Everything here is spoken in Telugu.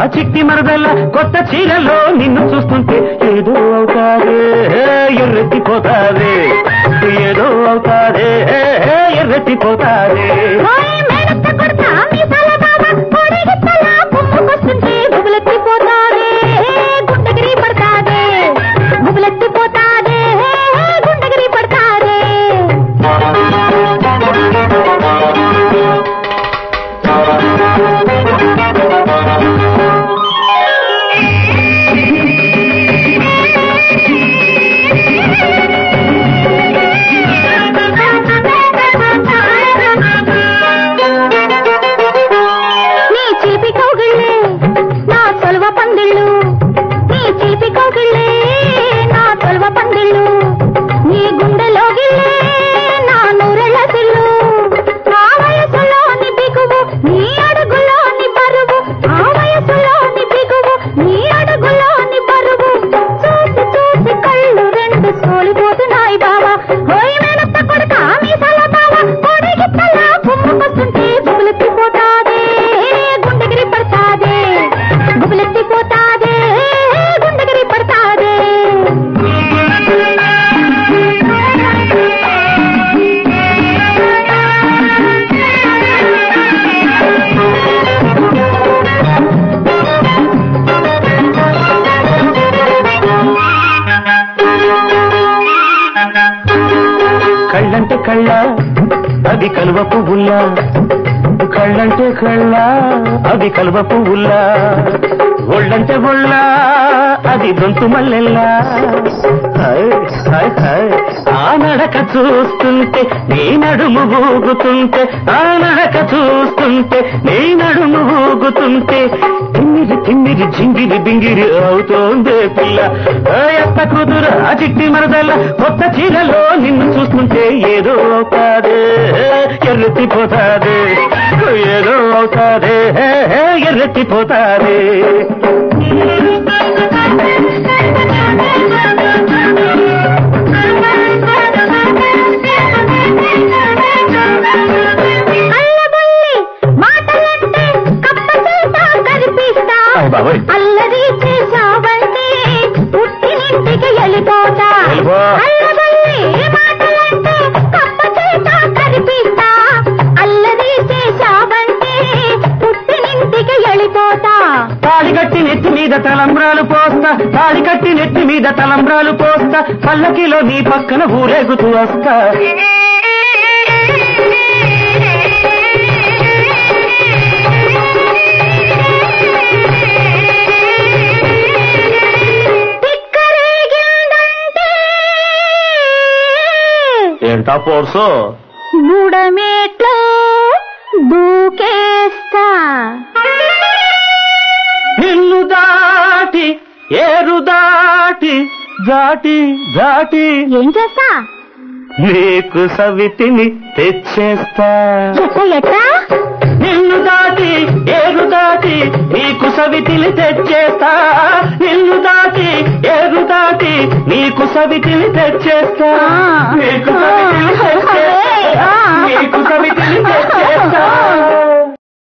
చిట్టి మరదల్ల కొత్త చీరలో నిన్ను చూస్తుంటే ఏదో అవుతాదే ఎర్రెత్తిపోతాదే ఏదో అవుతాదే ఎర్రెత్తిపోతాదే కళ్ళంటే కళ్ళ అది కలువ పువ్వుల్లా కళ్ళంటే కళ్ళ అది కలువ పువ్వుల్లా ఒళ్ళంటే ఒళ్ళ అది దొంతు మల్లెల్లా ఆ నడక చూస్తుంటే నీ నడుము ఊగుతుంటే ఆ నడక చూస్తుంటే నీ నడుము ఊగుతుంటే తిమ్మిరి తిమ్మిరి జింగిరి బింగిరి అవుతోందే పిల్ల ఎత్త కుదురు ఆ చిట్టి మరదల్ల కొత్త చీరలో నిన్ను చూస్తుంటే ఏదో అవుతాదే ఎర్రెత్తిపోతాదే ఏదో అవుతాదే ఎర్రెత్తిపోతాదే అల్లరి చేసావంటే పుట్టినింటికి వెళ్ళిపోతా మాటలంటే కప్ప చేత కనిపిస్తా అల్లరి చేసావంటే పుట్టినింటికి వెళ్ళిపోతా తాళి కట్టి నెత్తి మీద తలంబ్రాలు పోస్తా తాళి కట్టి నెత్తి మీద తలంబ్రాలు పోస్తా పల్లకిలో నీ పక్కన ఊరేగుతూ వస్తా ఏంటా పోర్సు బుడమేట్లో దూకేస్తా నిన్ను దాటి ఏరు దాటి దాటి దాటి ఏం చేస్తా నీకు సవితిని తెచ్చేస్తా ఎట్టా నిన్ను దాటి ఏరు దాటి నీకు సవితిని తెచ్చేస్తా నిన్ను దాటి ఏరు దాటి నీకు సవితిని తెచ్చేస్తా నీకు సవితి